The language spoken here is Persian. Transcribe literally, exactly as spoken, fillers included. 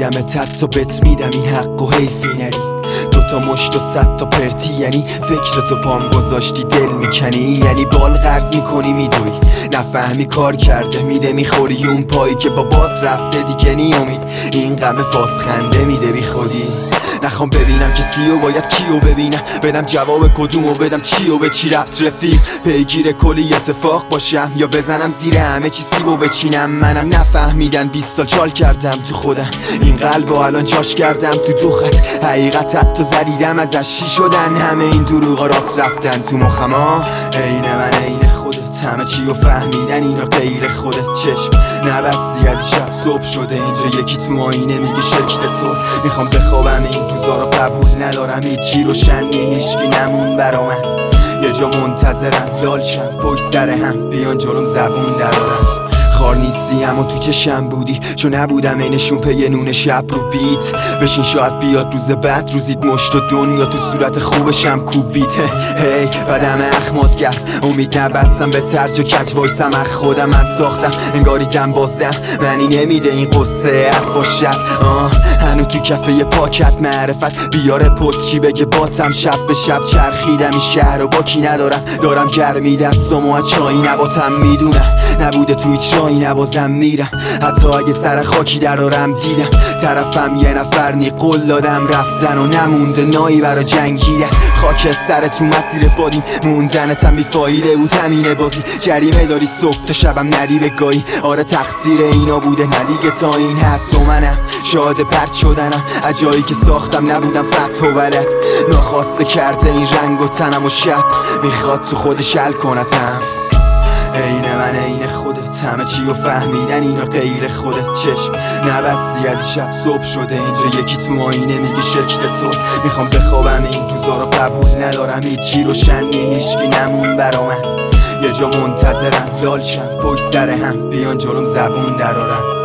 دیدم تت تا بت میدم این حق و حیفی نری دوتا مشت و صد تا پرتی، یعنی فکرتو پام گذاشتی دل میکنی، یعنی بال غرض میکنی میدوی نفهمی کار کرده میده میخوری اون پایی که بابات رفته دیگه نی امید این غم فاس خنده میده بی خودی. نخوام ببینم کسی و باید کیو ببینم، بدم جواب کدومو بدم چی و به چی رفت رفیق، پیگیر کلی اتفاق باشم یا بزنم زیر همه چی سیبو بچینم. منم نفهمیدن بیست سال چال کردم تو خودم، این قلبو الان جاش کردم تو دو خط، حقیقت حتی زدیدم ازش چی شدن، همه این دروغا راست رفتن تو مخم. ها عین من عین خودت، همه چی رو فهمیدن اینا غیر خودت، چشم نبستی علی شب صبح شده اینجا یکی تو آینه میگه شکل تو، میخوام بخوابم این روزا رو قبول ندارم هیچی روشن نی هیچکی نمون برا من، یه جا منتظرم لالشم پشت سر هم بیان جلوم زبون درارم. خار نیستی اما تو چشم بودی چون نبودم اینشون پی نون شب رو بیت، بشین شاید بیاد روز بعد روزید مشت و دنیا تو صورت خوبشم کوبیت. هی بدم اخمات کرد امید نبستم به ترج و کج وایسم اخ خودم من ساختم انگاری دم بازدم منی نمیده این قصه حرفاش هست. هنو تو کفه پاکت معرفت بیاره پست چی بگه باتم، شب به شب چرخیدم این شهر و باکی ندارم دارم گرمی دستم و چایی نباتم میدونم نبوده تو هیچ رایی نبازم میرم، حتی اگه سر خاکی درارم دیدم طرفم یه نفر نی قول دادم رفتن و نمونده نایی برا جنگیدن، خاک سر تو مسیر بادیم موندنتم بیفایده بود همینه بازی، جریمه داری صبح تا شبم ندی بگاهی، آره تقصیر اینا بوده ندیگه تا این حد تو منم شاهد پرد شدنم از جایی که ساختم نبودم فتح و ولد، ناخواسته کرده این رنگ و تنم و شب میخواد تو خودش حل کنتم. عین من عین خودت، همه چی رو فهمیدن اینا غیر خودت، چشم نبستی علی شب صبح شده اینجا یکی تو آینه میگه شکل تو، میخوام بخوابم این روزا رو قبول ندارم هیچی روشن نی هیچکی نمون برا من، یه جا منتظرم لالشم پشت سر هم بیان جلوم زبون درارم.